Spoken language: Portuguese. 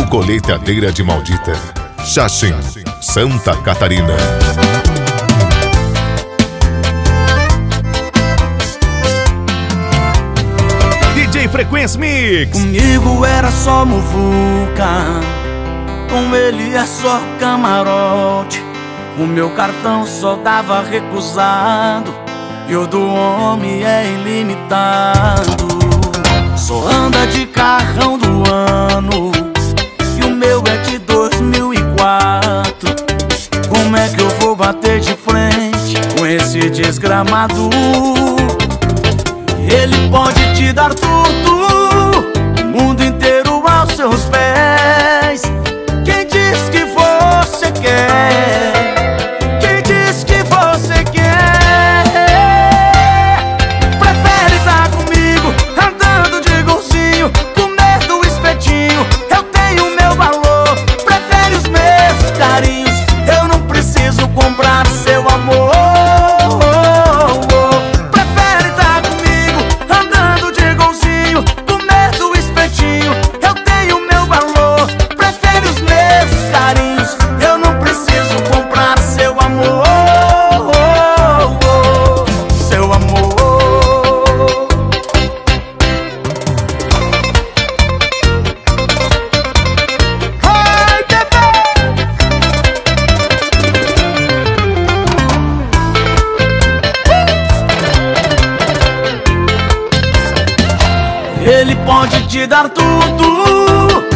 Colheitadeira de Maldita, Xaxim, Santa Catarina. DJ Frequência Mix. Comigo era só muvuca, com ele é só camarote. O meu cartão só dava recusado e o do homem é ilimitado. Só anda de carrão do ano e o meu é de 2004. Como é que eu vou bater de frente com esse desgramado? Ele pode te dar tudo, o mundo inteiro aos seus pés. Quem diz que você quer? Quem diz que você quer? Prefere estar comigo, andando de golzinho, comer do espetinho. Eu tenho meu valor, prefere os meus carinhos. Eu não preciso comprar seu amor. Ele pode te dar tudo,